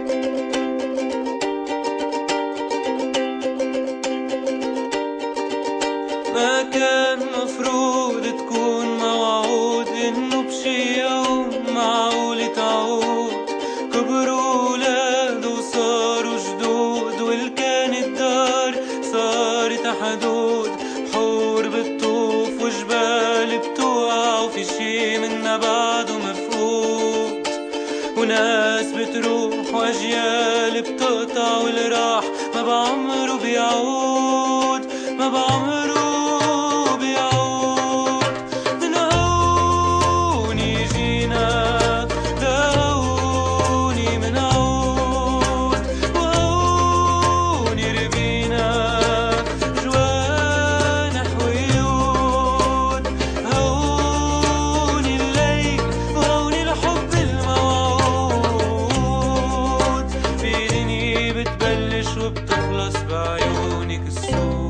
ما كان مفروض تكون موعود إنه بشي يوم معقول تعود. كبروا ولاد وصاروا جدود، والكان الدار صارت حدود. حور بتطوف وجبال بتوقع، وفي شي منا بعده مفقود. وناس بتروح واجيال بتقطع، والراح ما بعمره بيعود، ما بعمره بيعود. من هون يجينا لهون منعود، وهون يربينا جوانح ويود. هون الليل وهون الحب الموعود، في دنيا بتبلش وبتخلص بعيونك السود.